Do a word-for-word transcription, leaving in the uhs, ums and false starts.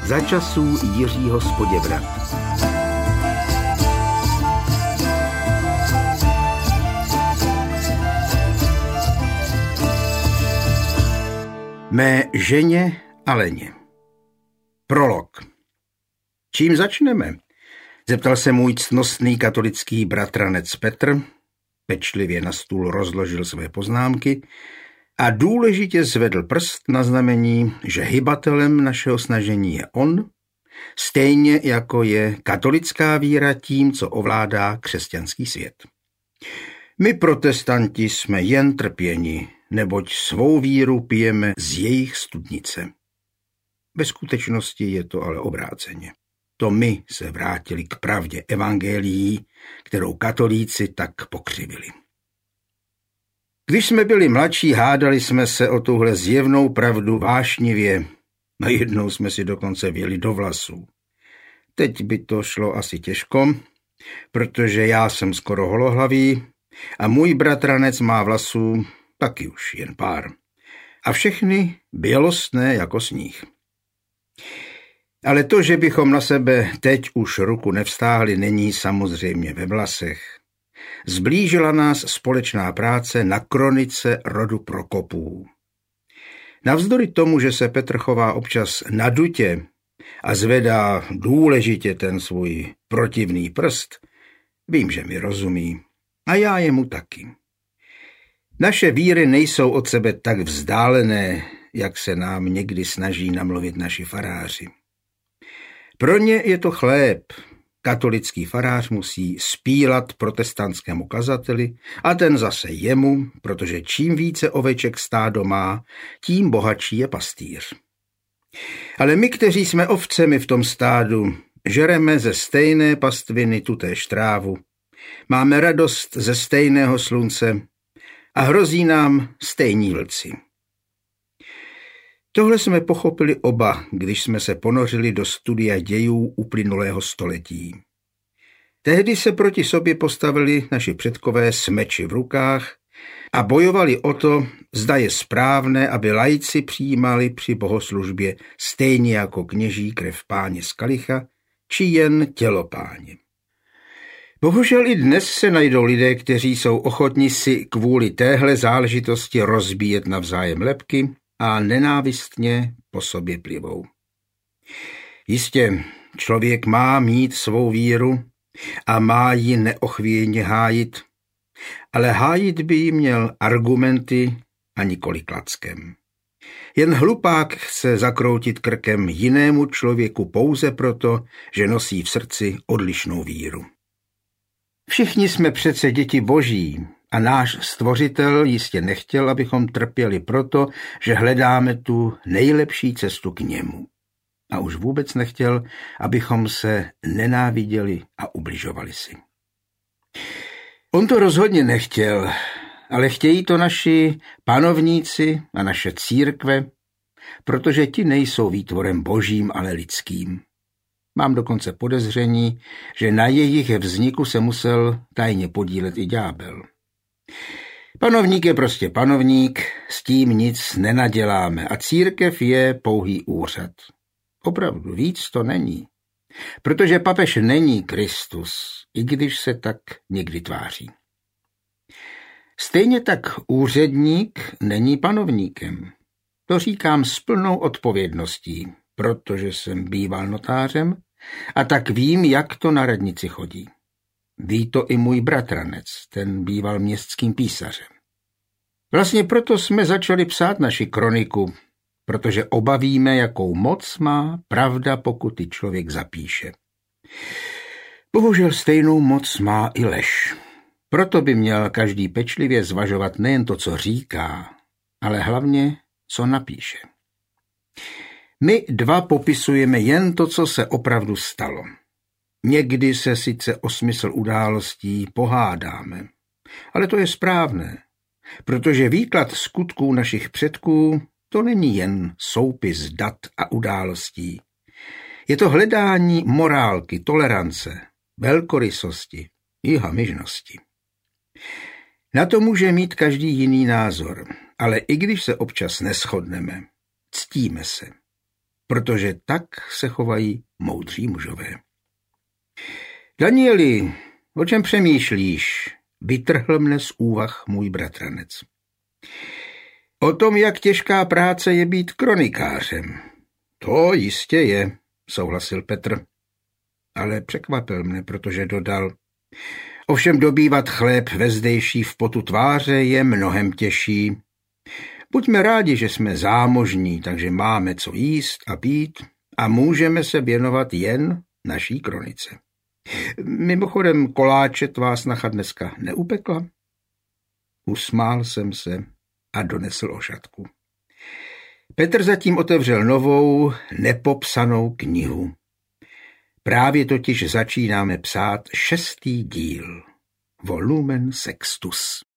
Za časů Jiřího z Poděbrad. Mé ženě Aleně. Prolog. Čím začneme? Zeptal se můj ctnostný katolický bratranec Petr, pečlivě na stůl rozložil své poznámky a důležitě zvedl prst na znamení, že hybatelem našeho snažení je on, stejně jako je katolická víra tím, co ovládá křesťanský svět. My protestanti jsme jen trpěni, neboť svou víru pijeme z jejich studnice. Ve skutečnosti je to ale obráceně. To my se vrátili k pravdě evangelií, kterou katolíci tak pokřivili. Když jsme byli mladší, hádali jsme se o tuhle zjevnou pravdu vášnivě. Najednou jsme si dokonce vjeli do vlasů. Teď by to šlo asi těžko, protože já jsem skoro holohlavý a můj bratranec má vlasů taky už jen pár. A všechny bělostné jako sníh. Ale to, že bychom na sebe teď už ruku nevstáhli, není samozřejmě ve vlasech. Zblížila nás společná práce na kronice rodu Prokopů. Navzdory tomu, že se Petr chová občas nadutě a zvedá důležitě ten svůj protivný prst, vím, že mi rozumí. A já jemu taky. Naše víry nejsou od sebe tak vzdálené, jak se nám někdy snaží namluvit naši faráři. Pro ně je to chléb. Katolický farář musí spílat protestantskému kazateli a ten zase jemu, protože čím více oveček stádo má, tím bohatší je pastýř. Ale my, kteří jsme ovcemi v tom stádu, žereme ze stejné pastviny tutéž trávu, máme radost ze stejného slunce a hrozí nám stejní vlci. Tohle jsme pochopili oba, když jsme se ponořili do studia dějů uplynulého století. Tehdy se proti sobě postavili naši předkové s meči v rukách a bojovali o to, zda je správné, aby laici přijímali při bohoslužbě stejně jako kněží krev Páně z kalicha, či jen tělo Páně. Bohužel i dnes se najdou lidé, kteří jsou ochotni si kvůli téhle záležitosti rozbíjet navzájem lebky a nenávistně po sobě plivou. Jistě, člověk má mít svou víru a má ji neochvějně hájit, ale hájit by ji měl argumenty a nikoli klackem. Jen hlupák chce zakroutit krkem jinému člověku pouze proto, že nosí v srdci odlišnou víru. Všichni jsme přece děti boží a náš stvořitel jistě nechtěl, abychom trpěli proto, že hledáme tu nejlepší cestu k němu. A už vůbec nechtěl, abychom se nenáviděli a ubližovali si. On to rozhodně nechtěl, ale chtějí to naši panovníci a naše církve, protože ti nejsou výtvorem božím, ale lidským. Mám dokonce podezření, že na jejich vzniku se musel tajně podílet i ďábel. Panovník je prostě panovník, s tím nic nenaděláme a církev je pouhý úřad. Opravdu víc to není, protože papež není Kristus, i když se tak někdy tváří. Stejně tak úředník není panovníkem. To říkám s plnou odpovědností, protože jsem býval notářem a tak vím, jak to na radnici chodí. Ví to i můj bratranec, ten býval městským písařem. Vlastně proto jsme začali psát naši kroniku, protože oba víme, jakou moc má pravda, pokud ji člověk zapíše. Bohužel stejnou moc má i lež. Proto by měl každý pečlivě zvažovat nejen to, co říká, ale hlavně, co napíše. My dva popisujeme jen to, co se opravdu stalo. Někdy se sice o smysl událostí pohádáme, ale to je správné, protože výklad skutků našich předků to není jen soupis dat a událostí. Je to hledání morálky, tolerance, velkorysosti i hamižnosti. Na to může mít každý jiný názor, ale i když se občas neshodneme, ctíme se. protože tak se chovají moudří mužové. Danieli, o čem přemýšlíš? Vytrhl mne z úvah můj bratranec. O tom, jak těžká práce je být kronikářem. To jistě je, souhlasil Petr. Ale překvapil mne, protože dodal. Ovšem dobývat chléb ve zdejší v potu tváře je mnohem těžší. Buďme rádi, že jsme zámožní, takže máme co jíst a pít a můžeme se věnovat jen naší kronice. Mimochodem, koláče tvá snacha dneska neupekla? Usmál jsem se a donesl ošatku. Petr zatím otevřel novou, nepopsanou knihu. Právě totiž začínáme psát šestý díl, volumen Sextus.